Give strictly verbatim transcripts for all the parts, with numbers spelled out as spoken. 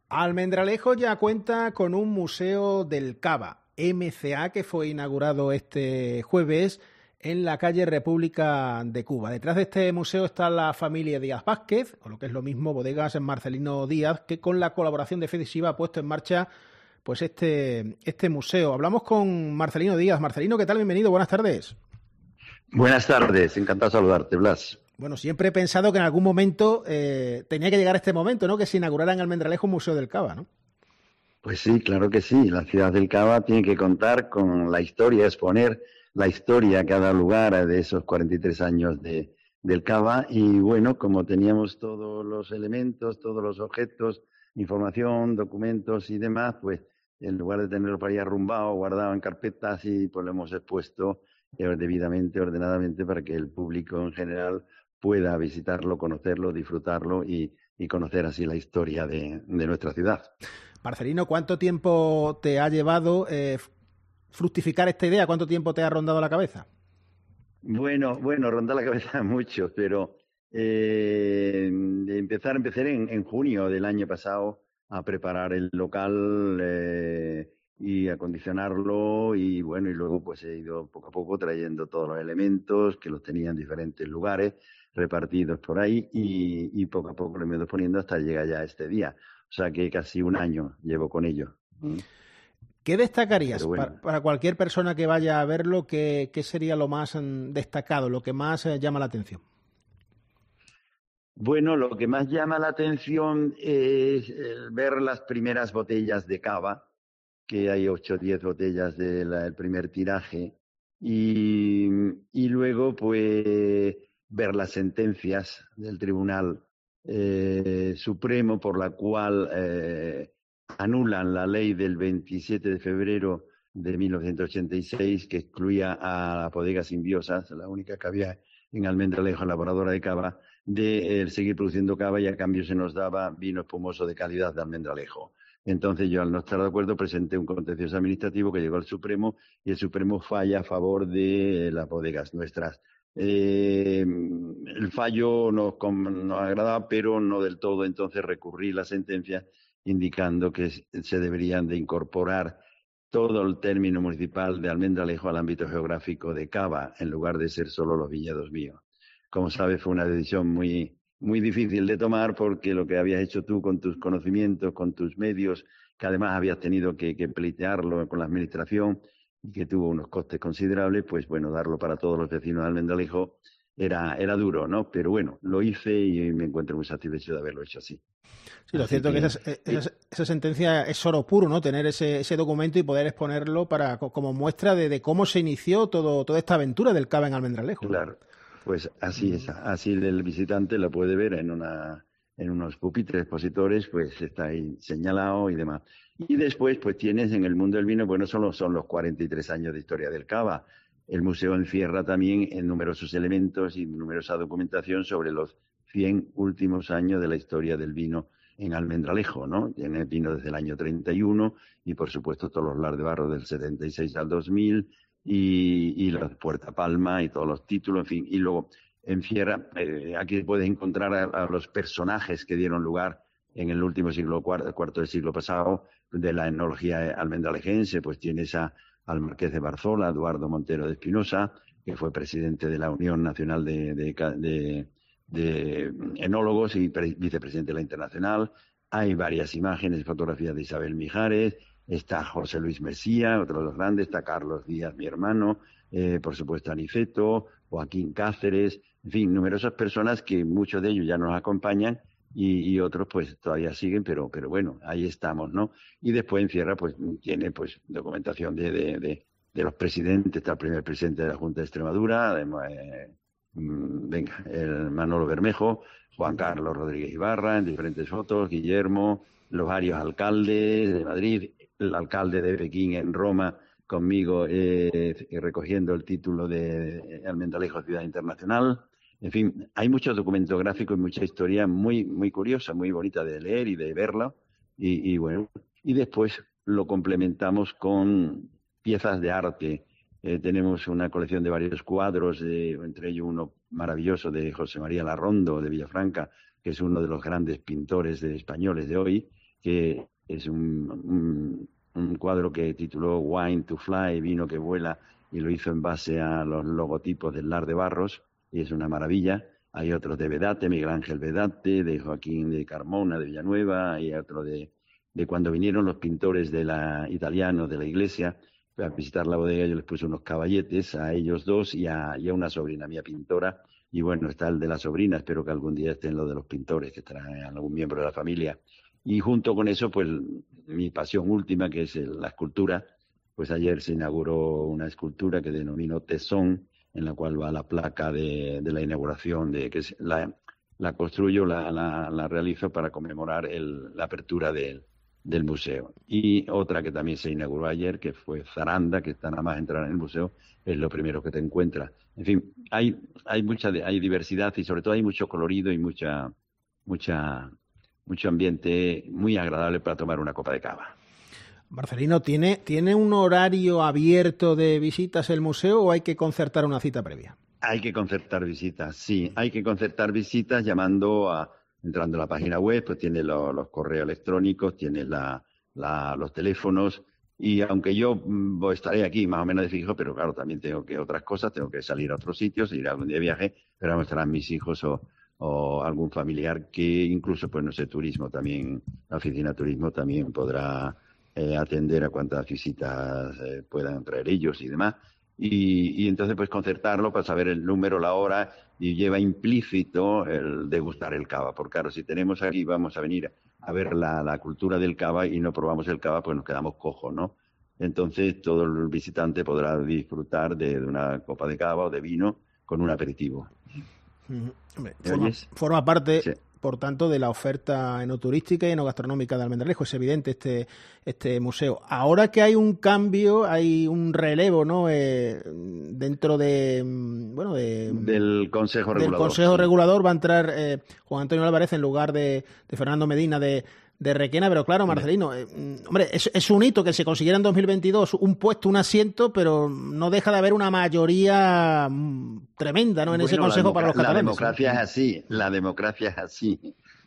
Almendralejo ya cuenta con un museo del Cava, M C A, que fue inaugurado este jueves en la calle República de Cuba. Detrás de este museo está la familia Díaz Vázquez, o lo que es lo mismo, Bodegas Marcelino Díaz, que con la colaboración de FEDISIVA ha puesto en marcha pues este, este museo. Hablamos con Marcelino Díaz. Marcelino, ¿qué tal? Bienvenido, buenas tardes. Buenas tardes, encantado de saludarte, Blas. Bueno, siempre he pensado que en algún momento eh, tenía que llegar este momento, ¿no? Que se inaugurara en Almendralejo un museo del Cava, ¿no? Pues sí, claro que sí. La ciudad del Cava tiene que contar con la historia, exponer la historia a cada lugar de esos cuarenta y tres años de, del Cava. Y bueno, como teníamos todos los elementos, todos los objetos, información, documentos y demás, pues en lugar de tenerlo por ahí arrumbado, guardado en carpetas, y pues lo hemos expuesto eh, debidamente, ordenadamente, para que el público en general pueda visitarlo, conocerlo, disfrutarlo y, y conocer así la historia de, de nuestra ciudad. Marcelino, ¿cuánto tiempo te ha llevado eh, fructificar esta idea? ¿Cuánto tiempo te ha rondado la cabeza? Bueno, bueno, ronda la cabeza mucho, pero eh, de empezar, empecé en, en junio del año pasado a preparar el local eh, y acondicionarlo, y bueno, y luego pues he ido poco a poco trayendo todos los elementos que los tenía en diferentes lugares repartidos por ahí, y, y poco a poco lo he ido poniendo hasta llegar ya a este día. O sea que casi un año llevo con ello. ¿Qué destacarías Bueno. para, para cualquier persona que vaya a verlo? ¿Qué, qué sería lo más mm, destacado, lo que más eh, llama la atención? Bueno, lo que más llama la atención es el ver las primeras botellas de cava, que hay ocho o diez botellas del primer tiraje, y, y luego pues ver las sentencias del Tribunal eh, Supremo, por la cual eh, anulan la ley del veintisiete de febrero de mil novecientos ochenta y seis, que excluía a la bodega Simbiosas, la única que había en Almendralejo, elaboradora de cava, de eh, seguir produciendo cava, y a cambio se nos daba vino espumoso de calidad de Almendralejo. Entonces yo, al no estar de acuerdo, presenté un contencioso administrativo que llegó al Supremo, y el Supremo falla a favor de las bodegas nuestras. Eh, el fallo nos, nos agrada, pero no del todo. Entonces recurrí la sentencia indicando que se deberían de incorporar todo el término municipal de Almendralejo al ámbito geográfico de Cava, en lugar de ser solo los viñedos míos. Como sabes, fue una decisión muy, muy difícil de tomar, porque lo que habías hecho tú con tus conocimientos, con tus medios, que además habías tenido que, que pleitearlo con la administración y que tuvo unos costes considerables, pues bueno, darlo para todos los vecinos de Almendralejo era, era duro, ¿no? Pero bueno, lo hice y me encuentro muy satisfecho de haberlo hecho así. Sí, lo cierto es que esa, esa, esa sentencia es oro puro, ¿no? Tener ese, ese documento y poder exponerlo para como muestra de, de cómo se inició todo, toda esta aventura del cava en Almendralejo. Claro, pues así es, así el visitante lo puede ver en una en unos pupitres expositores, pues está ahí señalado y demás. Y después, pues tienes en el mundo del vino, bueno, solo son los cuarenta y tres años de historia del cava. El museo encierra también en numerosos elementos y numerosa documentación sobre los cien últimos años de la historia del vino en Almendralejo, ¿no? Tiene vino desde el año treinta y uno, y por supuesto todos los Lar de Barro del setenta y seis al dos mil, y, y la Puerta Palma y todos los títulos, en fin. Y luego encierra, eh, aquí puedes encontrar a, a los personajes que dieron lugar en el último siglo, cuarto, cuarto del siglo pasado, de la enología almendralejense. Pues tienes a, al Marqués de Barzola, Eduardo Montero de Espinosa, que fue presidente de la Unión Nacional de, de, de, de Enólogos y pre, vicepresidente de la Internacional. Hay varias imágenes, fotografías de Isabel Mijares. Está José Luis Mesía, otro de los grandes. Está Carlos Díaz, mi hermano. Eh, por supuesto Aniceto, Joaquín Cáceres, en fin, numerosas personas que muchos de ellos ya nos acompañan, y, y otros pues todavía siguen, pero, pero bueno, ahí estamos, ¿no? Y después encierra, pues tiene pues documentación de, de, de, de los presidentes. Está el primer presidente de la Junta de Extremadura, además, eh, venga, el Manolo Bermejo, Juan Carlos Rodríguez Ibarra, en diferentes fotos, Guillermo, los varios alcaldes de Madrid, el alcalde de Pekín en Roma, conmigo eh, recogiendo el título de Almendralejo Ciudad Internacional. En fin, hay muchos documentos gráficos y mucha historia muy, muy curiosa, muy bonita de leer y de verla. Y, y bueno, y después lo complementamos con piezas de arte. Eh, tenemos una colección de varios cuadros, de, entre ellos uno maravilloso de José María Larrondo de Villafranca, que es uno de los grandes pintores de españoles de hoy, que es un, un, un cuadro que tituló Wine to Fly, vino que vuela, y lo hizo en base a los logotipos del Lar de Barros, y es una maravilla. Hay otros de Vedate, Miguel Ángel Vedate, de Joaquín de Carmona, de Villanueva, y otro de, de cuando vinieron los pintores de la, italianos de la iglesia a visitar la bodega. Yo les puse unos caballetes a ellos dos y a, y a una sobrina mía pintora. Y bueno, está el de la sobrina, espero que algún día estén los de los pintores, que traen algún miembro de la familia. Y junto con eso, pues mi pasión última, que es la escultura. Pues ayer se inauguró una escultura que denomino Tesón, en la cual va la placa de, de la inauguración, de que es la, la construyo, la, la, la realizo para conmemorar el, la apertura de, del museo. Y otra que también se inauguró ayer, que fue Zaranda, que está nada más entrar en el museo, es lo primero que te encuentras. En fin, hay, hay mucha hay diversidad y sobre todo hay mucho colorido y mucha, mucha, mucho ambiente muy agradable para tomar una copa de cava. Marcelino, ¿tiene, ¿tiene un horario abierto de visitas el museo o hay que concertar una cita previa? Hay que concertar visitas, sí, hay que concertar visitas llamando a, entrando a la página web, pues tiene lo, los correos electrónicos, tiene la, la, los teléfonos, y aunque yo mmm, estaré aquí más o menos de fijo, pero claro, también tengo que otras cosas, tengo que salir a otros sitios, ir a algún día de viaje, pero vamos, estarán mis hijos o, o algún familiar que incluso, pues no sé, turismo también, la oficina de turismo también podrá Eh, atender a cuantas visitas eh, puedan traer ellos y demás. Y, y entonces pues concertarlo para saber el número, la hora, y lleva implícito el degustar el cava. Porque claro, si tenemos aquí, vamos a venir a ver la, la cultura del cava y no probamos el cava, pues nos quedamos cojos, ¿no? Entonces todo el visitante podrá disfrutar de, de una copa de cava o de vino con un aperitivo. Mm-hmm. Forma, forma parte... Sí. Por tanto, de la oferta enoturística y enogastronómica de Almendralejo. Es evidente este, este museo. Ahora que hay un cambio, hay un relevo, ¿no? Eh, dentro de, bueno, de, del Consejo Regulador. Del Consejo sí. Regulador va a entrar eh, Juan Antonio Álvarez en lugar de, de Fernando Medina de, de Requena. Pero claro, Marcelino, eh, hombre, es, es un hito que se consiguiera en dos mil veintidós un puesto, un asiento, pero no deja de haber una mayoría tremenda, ¿no? En bueno, ese Consejo para los catalanes. La democracia es así, la democracia es así.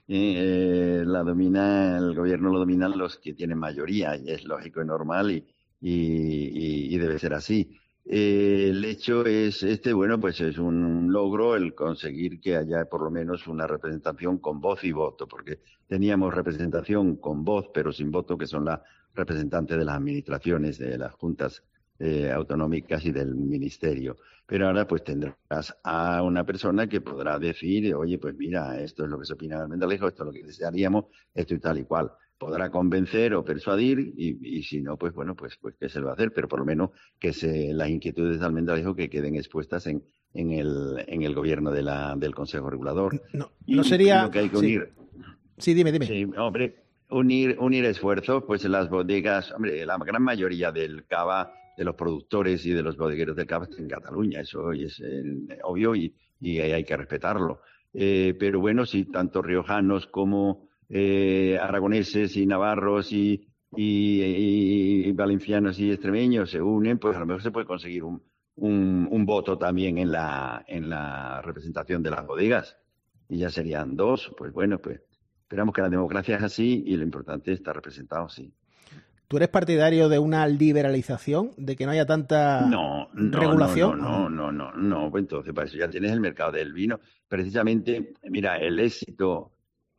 Eh, la domina, el gobierno lo dominan los que tienen mayoría, y es lógico y normal, y, y, y debe ser así. Eh, el hecho es este, bueno, pues es un logro el conseguir que haya por lo menos una representación con voz y voto, porque teníamos representación con voz pero sin voto, que son las representantes de las administraciones, de las juntas eh, autonómicas y del ministerio. Pero ahora pues tendrás a una persona que podrá decir, oye, pues mira, esto es lo que se opina de Almendralejo, esto es lo que desearíamos, esto y tal y cual. Podrá convencer o persuadir y, y si no, pues bueno, pues, pues qué se le va a hacer, pero por lo menos que se, las inquietudes de Almendralejo que queden expuestas en, en, el, en el gobierno de la, del Consejo Regulador. No, no sería... Lo que hay que unir... Sí, sí dime, dime. Sí, hombre, unir, unir esfuerzos, pues en las bodegas, hombre, la gran mayoría del cava, de los productores y de los bodegueros del cava está en Cataluña, eso es eh, obvio y, y hay que respetarlo. Eh, pero bueno, si tanto riojanos como... Eh, aragoneses y navarros y, y, y, y valencianos y extremeños se unen, pues a lo mejor se puede conseguir un, un, un voto también en la, en la representación de las bodegas. Y ya serían dos, pues bueno, pues esperamos que la democracia es así y lo importante es estar representado, sí. ¿Tú eres partidario de una liberalización, de que no haya tanta no, no, regulación? No, no, no, no, no, no, pues entonces para eso ya tienes el mercado del vino. Precisamente, mira, el éxito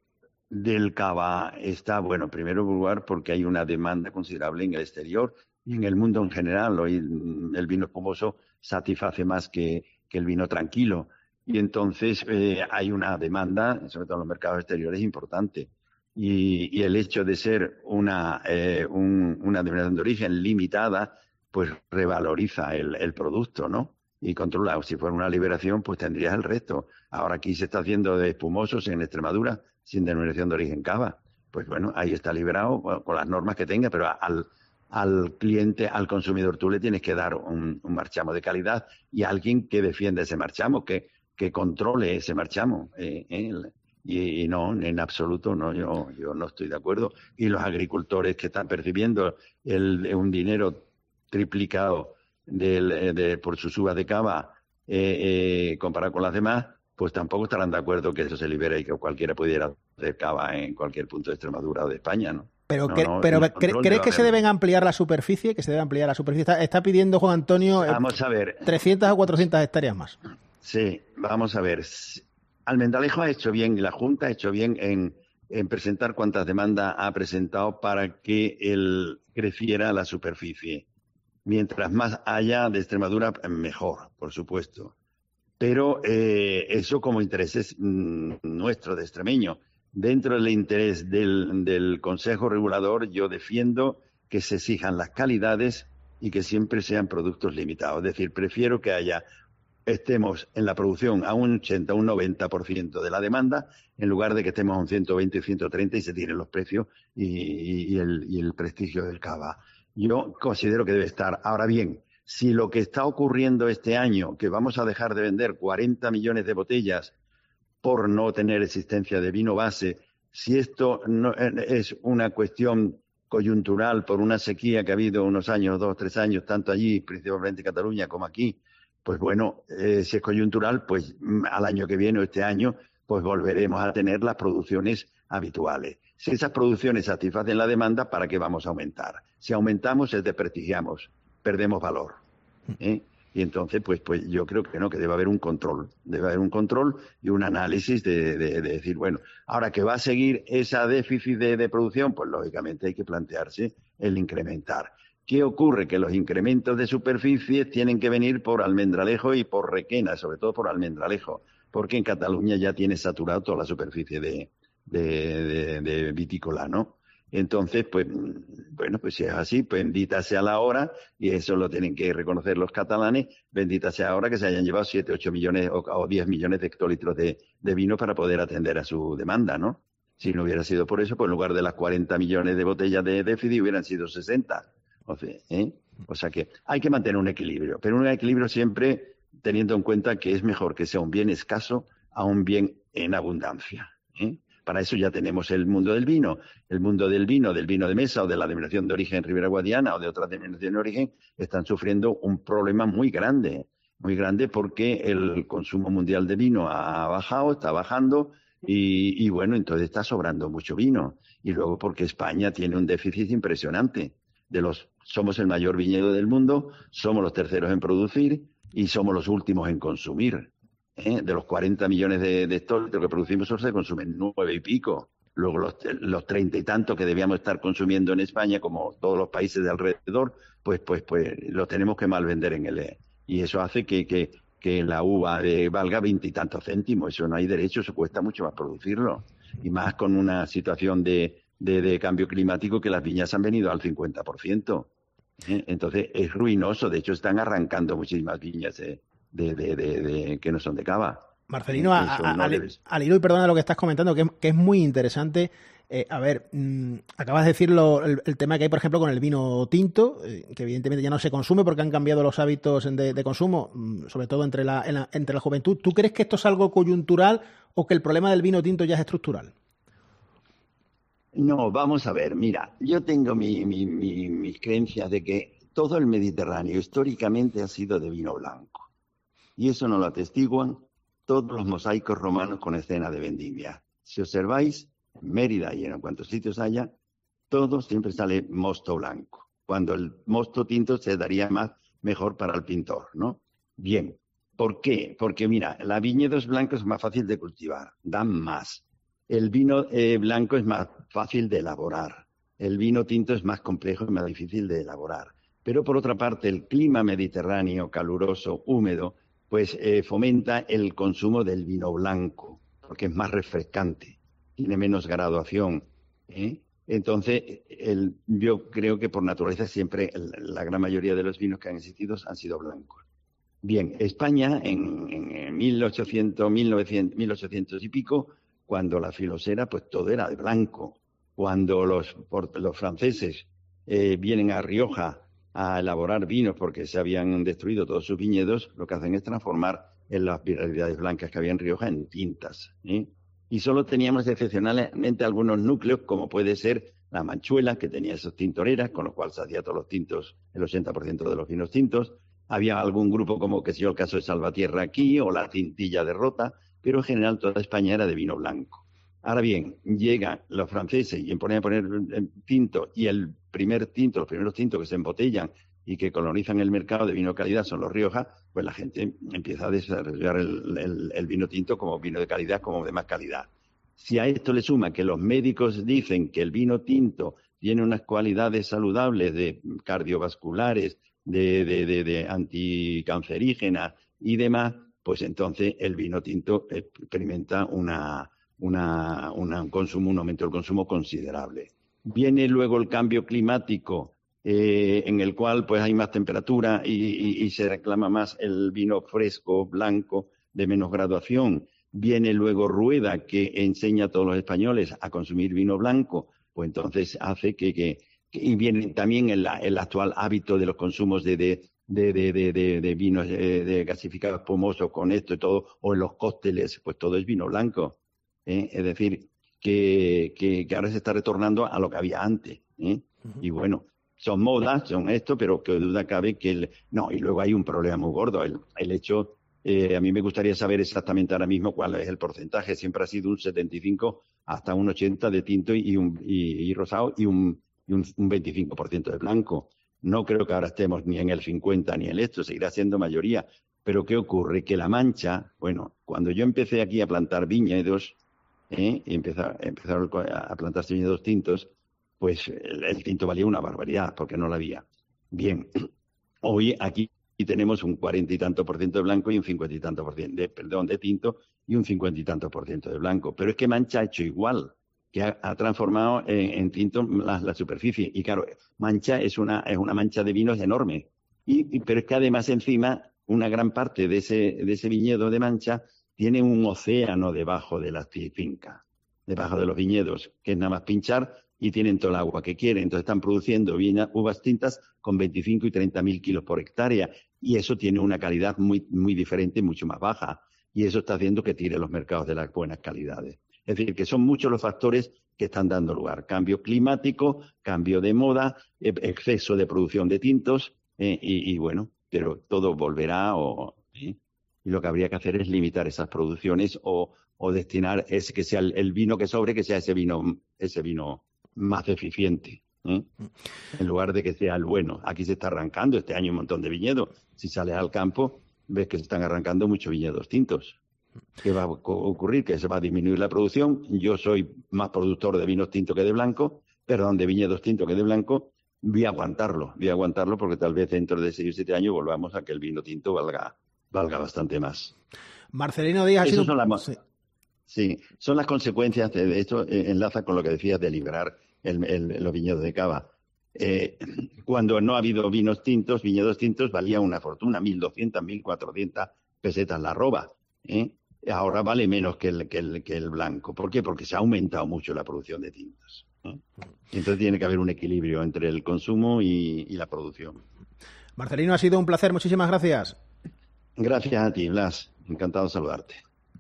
del cava está, bueno, en primer lugar porque hay una demanda considerable en el exterior y en el mundo en general. Hoy el vino espumoso satisface más que, que el vino tranquilo y entonces eh, hay una demanda, sobre todo en los mercados exteriores, importante. Y, y el hecho de ser una, eh, un, una denominación de origen limitada, pues revaloriza el, el producto, ¿no? Y controla. Si fuera una liberación, pues tendrías el resto. Ahora aquí se está haciendo de espumosos en Extremadura sin denominación de origen cava. Pues bueno, ahí está liberado con las normas que tenga, pero al, al cliente, al consumidor, tú le tienes que dar un, un marchamo de calidad y a alguien que defienda ese marchamo, que, que controle ese marchamo. Eh, eh, y, y no, en absoluto, no, yo, yo no estoy de acuerdo. Y los agricultores que están percibiendo el, un dinero triplicado del, de, por sus uvas de cava eh, eh, comparado con las demás, pues tampoco estarán de acuerdo que eso se libere y que cualquiera pudiera hacer cava en cualquier punto de Extremadura o de España, ¿no? Pero, no, que, no, pero ¿crees ¿crees que se deben ampliar la superficie? Que se debe ampliar la superficie. Está, está pidiendo Juan Antonio eh, vamos a ver. trescientas o cuatrocientas hectáreas más. Sí, vamos a ver. Almendralejo ha hecho bien, y la Junta ha hecho bien en, en presentar cuantas demandas ha presentado para que él creciera la superficie. Mientras más haya de Extremadura, mejor, por supuesto. Pero eh, eso como interés es mm, nuestro, de extremeño. Dentro del interés del, del Consejo Regulador, yo defiendo que se exijan las calidades y que siempre sean productos limitados. Es decir, prefiero que haya estemos en la producción a un ochenta, un noventa por ciento de la demanda, en lugar de que estemos a un ciento veinte, ciento treinta y se tiren los precios y, y, y, el, y el prestigio del cava. Yo considero que debe estar. Ahora bien, si lo que está ocurriendo este año, que vamos a dejar de vender cuarenta millones de botellas por no tener existencia de vino base, si esto no es una cuestión coyuntural por una sequía que ha habido unos años, dos, tres años, tanto allí, principalmente en Cataluña, como aquí, pues bueno, eh, si es coyuntural, pues al año que viene o este año, pues volveremos a tener las producciones habituales. Si esas producciones satisfacen la demanda, ¿para qué vamos a aumentar? Si aumentamos, es desprestigiamos, perdemos valor, ¿eh? Y entonces, pues, pues yo creo que no, que debe haber un control, debe haber un control y un análisis de, de, de decir, bueno, ahora que va a seguir esa déficit de, de producción, pues lógicamente hay que plantearse el incrementar. ¿Qué ocurre? Que los incrementos de superficie tienen que venir por Almendralejo y por Requena, sobre todo por Almendralejo, porque en Cataluña ya tiene saturado toda la superficie de, de, de, de vitícola, ¿no? Entonces, pues, bueno, pues si es así, pues bendita sea la hora, y eso lo tienen que reconocer los catalanes, bendita sea la hora que se hayan llevado siete, ocho millones o, o diez millones de hectolitros de, de vino para poder atender a su demanda, ¿no? Si no hubiera sido por eso, pues en lugar de las cuarenta millones de botellas de déficit hubieran sido sesenta. O sea, ¿eh? o sea que hay que mantener un equilibrio, pero un equilibrio siempre teniendo en cuenta que es mejor que sea un bien escaso a un bien en abundancia, ¿eh? Para eso ya tenemos el mundo del vino. El mundo del vino, del vino de mesa o de la denominación de origen Ribera Guadiana o de otras denominaciones de origen están sufriendo un problema muy grande, muy grande porque el consumo mundial de vino ha bajado, está bajando y, y bueno, entonces está sobrando mucho vino. Y luego porque España tiene un déficit impresionante. De los, somos el mayor viñedo del mundo, somos los terceros en producir y somos los últimos en consumir. ¿Eh? De los cuarenta millones de, de hectolitros que producimos, solo se consumen nueve y pico. Luego los, los treinta y tantos que debíamos estar consumiendo en España, como todos los países de alrededor, pues pues pues lo tenemos que mal vender en el... Y eso hace que, que, que la uva eh, valga veintitantos céntimos. Eso no hay derecho, eso cuesta mucho más producirlo. Y más con una situación de, de, de cambio climático que las viñas han venido al cincuenta por ciento. ¿Eh? Entonces es ruinoso. De hecho, están arrancando muchísimas viñas eh. De, de, de, de, que no son de cava. Marcelino, a, a, no al, al hilo y perdona lo que estás comentando, que es, que es muy interesante. Eh, a ver, mmm, acabas de decirlo, el, el tema que hay, por ejemplo, con el vino tinto, eh, que evidentemente ya no se consume porque han cambiado los hábitos de, de consumo, mmm, sobre todo entre la, la, entre la juventud. ¿Tú crees que esto es algo coyuntural o que el problema del vino tinto ya es estructural? No, vamos a ver, mira, yo tengo mi, mi, mi, mis creencias de que todo el Mediterráneo históricamente ha sido de vino blanco. Y eso nos lo atestiguan todos los mosaicos romanos con escena de vendimia. Si observáis, en Mérida y en cuantos sitios haya, todo siempre sale mosto blanco, cuando el mosto tinto se daría más mejor para el pintor, ¿no? Bien, ¿por qué? Porque mira, la viñedos blancos es más fácil de cultivar, dan más. El vino eh, blanco es más fácil de elaborar. El vino tinto es más complejo y más difícil de elaborar. Pero por otra parte, el clima mediterráneo, caluroso, húmedo, pues eh, fomenta el consumo del vino blanco, porque es más refrescante, tiene menos graduación, ¿eh? Entonces, el, yo creo que por naturaleza siempre el, la gran mayoría de los vinos que han existido han sido blancos. Bien, España en, en mil ochocientos, mil novecientos, mil ochocientos y pico, cuando la filosera, pues todo era de blanco. Cuando los, por, los franceses eh, vienen a Rioja a elaborar vinos porque se habían destruido todos sus viñedos, lo que hacen es transformar en las variedades blancas que había en Rioja en tintas, ¿eh? Y solo teníamos excepcionalmente algunos núcleos, como puede ser la Manchuela, que tenía esos tintoreras, con lo cual se hacía todos los tintos, el ochenta por ciento de los vinos tintos. Había algún grupo como, que sé yo, el caso de Salvatierra aquí, o la Cintilla de Rota, pero en general toda España era de vino blanco. Ahora bien, llegan los franceses y ponen a poner tinto, y el primer tinto, los primeros tintos que se embotellan y que colonizan el mercado de vino de calidad son los Rioja, pues la gente empieza a desarrollar el, el, el vino tinto como vino de calidad, como de más calidad. Si a esto le suma que los médicos dicen que el vino tinto tiene unas cualidades saludables de cardiovasculares, de, de, de, de anticancerígenas y demás, pues entonces el vino tinto experimenta una, una, una, un consumo, un aumento del consumo considerable. Viene luego el cambio climático, eh, en el cual pues hay más temperatura y, y, y se reclama más el vino fresco, blanco, de menos graduación. Viene luego Rueda, que enseña a todos los españoles a consumir vino blanco, pues entonces hace que... que, que y viene también el, el actual hábito de los consumos de, de, de, de, de, de, de vinos de, de gasificados espumosos con esto y todo, o en los cócteles, pues todo es vino blanco. ¿eh? Es decir, que, que, que ahora se está retornando a lo que había antes. ¿eh? Uh-huh. Y bueno, son modas, son esto, pero que duda cabe que... El, no, y luego hay un problema muy gordo, el, el hecho... Eh, a mí me gustaría saber exactamente ahora mismo cuál es el porcentaje. Siempre ha sido un setenta y cinco hasta un ochenta de tinto y, un, y, y rosado y, un, y un, un veinticinco por ciento de blanco. No creo que ahora estemos ni en el cincuenta ni en esto, seguirá siendo mayoría. Pero ¿qué ocurre? Que la Mancha, bueno, cuando yo empecé aquí a plantar viñedos, ¿eh? y empezar, empezaron a plantarse viñedos tintos, pues el, el tinto valía una barbaridad porque no la había. Bien, hoy aquí y tenemos un cuarenta y tanto por ciento de blanco y un cincuenta y tanto por ciento de, perdón, de tinto y un cincuenta y tanto por ciento de blanco. Pero es que Mancha ha hecho igual, que ha, ha transformado en, en tinto la, la superficie. Y claro, Mancha es una, es una mancha de vinos enorme. Y, y, pero es que además encima una gran parte de ese, de ese viñedo de Mancha tiene un océano debajo de la finca, debajo de los viñedos, que es nada más pinchar y tienen todo el agua que quieren. Entonces están produciendo vina, uvas tintas con veinticinco y treinta mil kilos por hectárea. Y eso tiene una calidad muy, muy diferente, mucho más baja. Y eso está haciendo que tire los mercados de las buenas calidades. Es decir, que son muchos los factores que están dando lugar. Cambio climático, cambio de moda, exceso de producción de tintos, eh, y, y bueno, pero todo volverá. O, ¿eh? Y lo que habría que hacer es limitar esas producciones o, o destinar ese que sea el, el vino que sobre, que sea ese vino, ese vino más eficiente. ¿eh? En lugar de que sea el bueno. Aquí se está arrancando este año un montón de viñedos. Si sales al campo, ves que se están arrancando muchos viñedos tintos. ¿Qué va a ocurrir? Que se va a disminuir la producción. Yo soy más productor de vinos tintos que de blanco, perdón, de viñedos tintos que de blanco. Voy a aguantarlo, voy a aguantarlo porque tal vez dentro de seis o siete años volvamos a que el vino tinto valga, valga bastante más. Marcelino Díaz ha sido... Son las... sí. sí, son las consecuencias de esto. Eh, enlaza con lo que decías de liberar el, el, los viñedos de cava. Eh, cuando no ha habido vinos tintos, viñedos tintos, valía una fortuna, mil doscientas, mil cuatrocientas pesetas la arroba. ¿eh? Ahora vale menos que el, que, el, que el blanco. ¿Por qué? Porque se ha aumentado mucho la producción de tintos. ¿eh? Entonces tiene que haber un equilibrio entre el consumo y, y la producción. Marcelino, ha sido un placer. Muchísimas gracias. Gracias a ti, Blas. Encantado de saludarte.